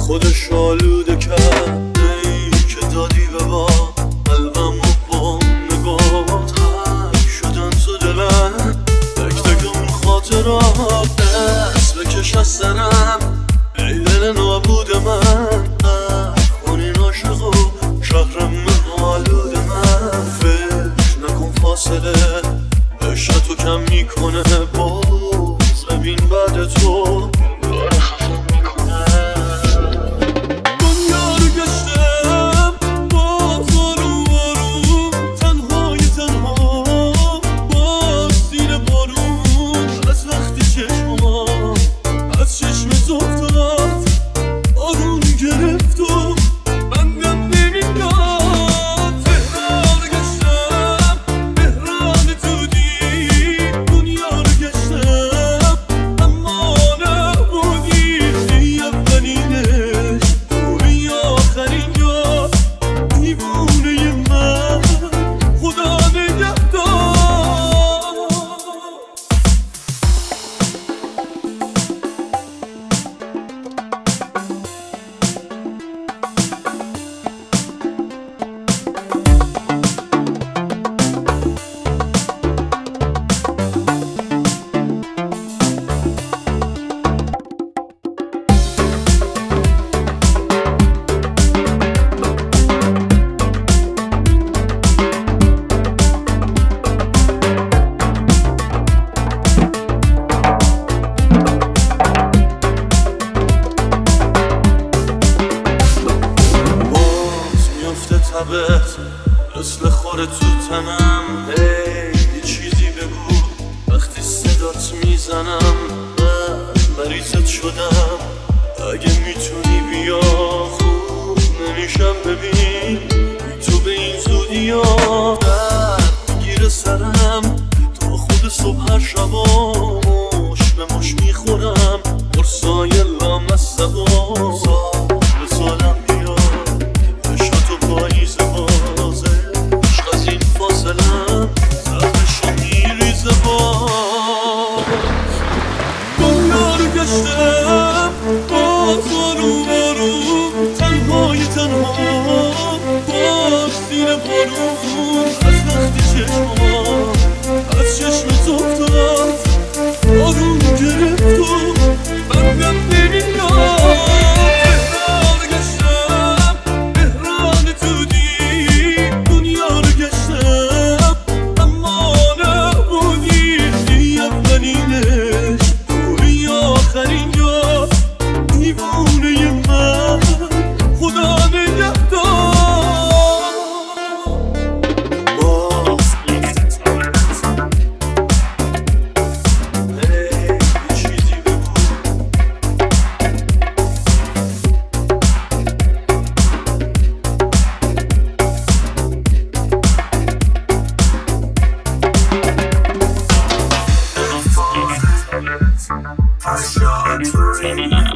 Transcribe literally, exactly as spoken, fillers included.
خودش آلوده کرد ای که دادی به با قلبم و با نگات حک شدن تو دلم. تک تک اون خاطرات دست بکش از سرم ای دل نابود من. کنین عاشق و شهرم من آلود من. فکر نکن فاصله عشق تو کم میکنه باز ببین بعد تو داره خفم میکنه. دنیا رو گشتم باز آروم آروم تنهای تنها باز زیر بارون. از وقتی چشمم از چشمت افتاد آروم گرفت و بندم نمیداد. تهران رو گشتم تهران تو دی دنیا رو گشتم اما نبودی. ای اولینش توی آخرین جا دیوونه من خدا نگهدار. تبت مثل خوره تو تنم. هی یه چیزی بگو وقتی صدات میزنم. من مریضت شدم اگه میتونی بیا خوب نمیشم ببین تو به این زودی ها درد میگیره سرم تا خود صبح هر شبا مش به مش میخورم. قرصای لامصبا به سالم گشتم باز آروم آروم تنهای تنها باز زیر بارون. از وقتی چشمم از چشمت افتاد آروم گرفت و بندم نمیداد. تهران رو گشتم تهران تو دی دنیا رو گشتم اما نبودی. ای اولینش آخرین جا دیوونه من خدا نگهدار. باز هی یه چیزی بگو I shot